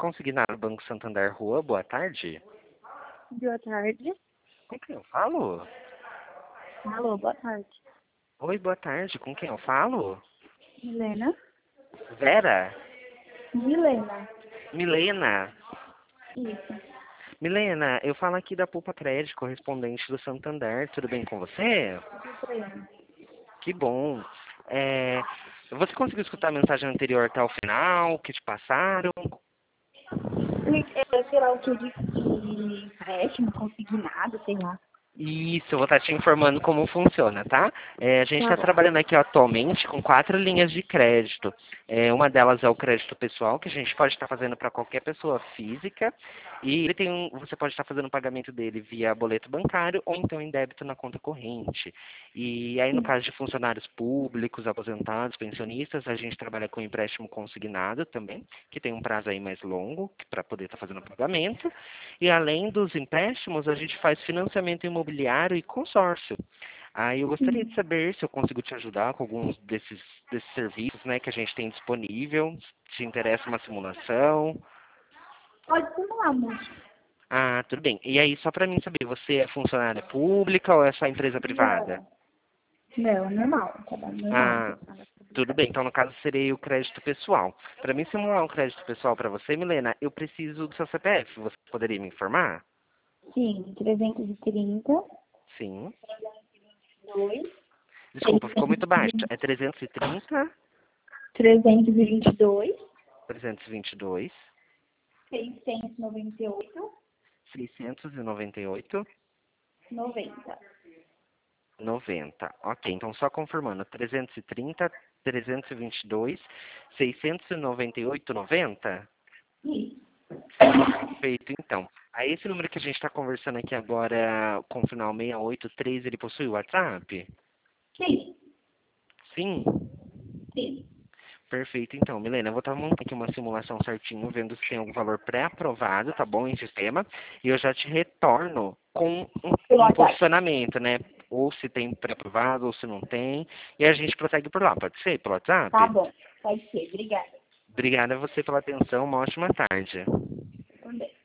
Consignado Banco Santander Rua, boa tarde. Boa tarde. Com quem eu falo? Alô, boa tarde. Oi, boa tarde, com quem eu falo? Milena? Vera? Milena. Milena? Isso. Milena, eu falo aqui da Poupa Crédito, correspondente do Santander, tudo bem com você? Tudo bem. Que bom. Você conseguiu escutar a mensagem anterior até o final, que te passaram? Sei lá o que de empréstimo, consignado, sei lá. Isso, eu vou estar te informando como funciona, tá? A gente Tá está bom. trabalhando aqui atualmente com 4 linhas de crédito. Uma delas é o crédito pessoal, que a gente pode estar fazendo para qualquer pessoa física. E você pode estar fazendo o pagamento dele via boleto bancário ou então em débito na conta corrente. E aí, no Sim. caso de funcionários públicos, aposentados, pensionistas, a gente trabalha com empréstimo consignado também, que tem um prazo aí mais longo para poder estar fazendo o pagamento. E além dos empréstimos, a gente faz financiamento imobiliário e consórcio. Aí eu gostaria de saber se eu consigo te ajudar com alguns desses serviços, né, que a gente tem disponível. Se te interessa uma simulação. Pode simular, moço. Ah, tudo bem. E aí, só para mim saber, você é funcionária pública ou é só empresa privada? Não. Não, normal. Trabalho normal. Ah, tudo bem. Então, no caso, seria o crédito pessoal. Para mim simular um crédito pessoal para você, Milena, eu preciso do seu CPF. Você poderia me informar? Sim, 330, Sim. 2, Desculpa, ficou muito baixo. É 330, 322, 322, 698, 698, 90. 90. Ok, então só confirmando. 330, 322, 698, 90? Isso. Perfeito, então. Aí esse número que a gente está conversando aqui agora, com o final 683, ele possui o WhatsApp? Sim. Sim? Sim. Perfeito, então, Milena, eu vou estar montando aqui uma simulação certinho, vendo se tem algum valor pré-aprovado, tá bom, em sistema, e eu já te retorno com Pelo um WhatsApp. posicionamento, né? Ou se tem pré-aprovado, ou se não tem, e a gente prossegue por lá, pode ser? Pelo Tá WhatsApp? bom. Pode ser. Obrigada. Obrigada a você pela atenção, uma ótima tarde. Também.